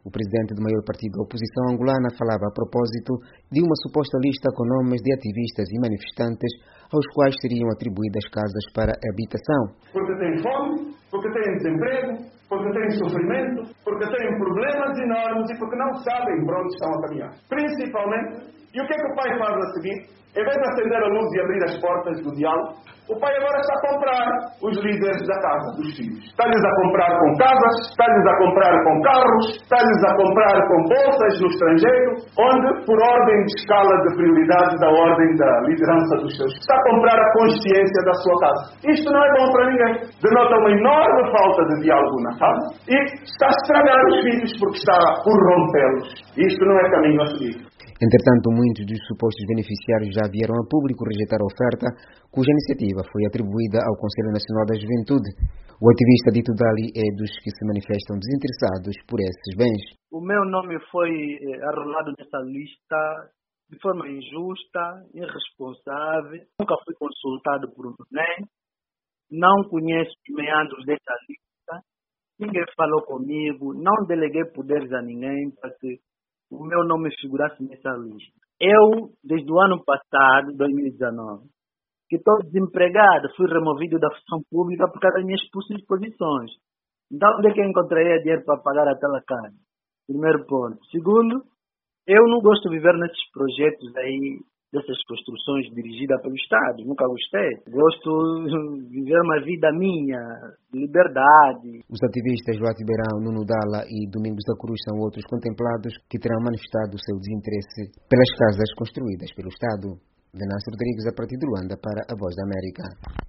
O presidente do maior partido da oposição angolana falava a propósito de uma suposta lista com nomes de ativistas e manifestantes aos quais seriam atribuídas casas para habitação. Porque têm fome, porque têm desemprego, porque têm sofrimento, porque têm problemas enormes e porque não sabem para onde estão a caminhar. Principalmente, e o que é que o pai faz a seguir? Em vez de acender a luz e abrir as portas do diálogo, o pai agora está a comprar os líderes da casa, dos filhos. Está-lhes a comprar com casas, está-lhes a comprar com carros, está-lhes a comprar com bolsas no estrangeiro, onde, por ordem de escala de prioridade da ordem da liderança dos seus, está a comprar a consciência da sua casa. Isto não é bom para ninguém. Denota uma enorme falta de diálogo na casa e está a estragar os filhos porque está a corrompê-los. Isto não é caminho a seguir. Entretanto, muitos dos supostos beneficiários já vieram a público rejeitar a oferta, cuja iniciativa foi atribuída ao Conselho Nacional da Juventude. O ativista dito Dali é dos que se manifestam desinteressados por esses bens. O meu nome foi arrolado nessa lista de forma injusta, irresponsável. Nunca fui consultado por ninguém. Não conheço os meandros dessa lista. Ninguém falou comigo. Não deleguei poderes a ninguém para que o meu nome figurasse nessa lista. Eu, desde o ano passado, 2019, que estou desempregado, fui removido da função pública por causa das minhas posições. Então, onde é que eu encontraria dinheiro para pagar aquela casa? Primeiro ponto. Segundo, eu não gosto de viver nesses projetos aí, dessas construções dirigidas pelo Estado. Nunca gostei. Gosto de viver uma vida minha, de liberdade. Os ativistas Luati Beirão, Nuno Dala e Domingos da Cruz são outros contemplados que terão manifestado o seu desinteresse pelas casas construídas pelo Estado. Venâncio Rodrigues, a partir de Luanda, para a Voz da América.